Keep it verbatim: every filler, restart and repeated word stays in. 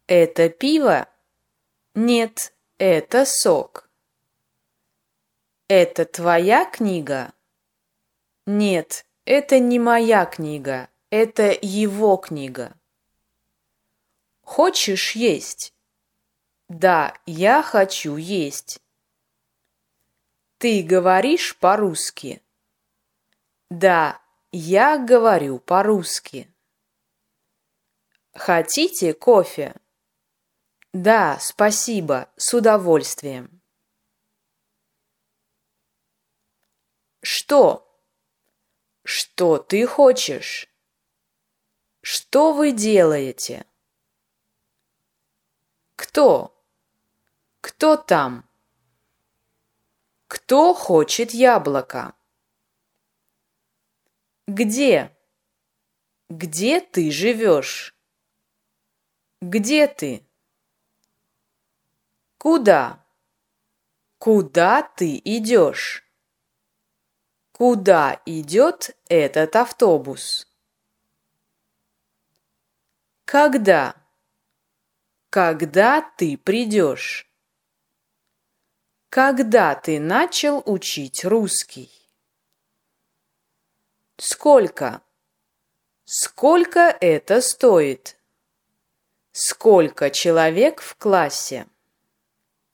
Это пиво? Нет, это сок. Это твоя книга? Нет, это не моя книга, это его книга. Хочешь есть? Да, я хочу есть. Ты говоришь по-русски? Да, я говорю по-русски. Хотите кофе? Да, спасибо, с удовольствием. Что? Что ты хочешь? Что вы делаете? Кто? Кто там? Кто хочет яблоко? Где? Где ты живешь? Где ты? Куда? Куда ты идешь? Куда идет этот автобус? Когда? Когда ты придешь? Когда ты начал учить русский? Сколько? Сколько это стоит? Сколько человек в классе?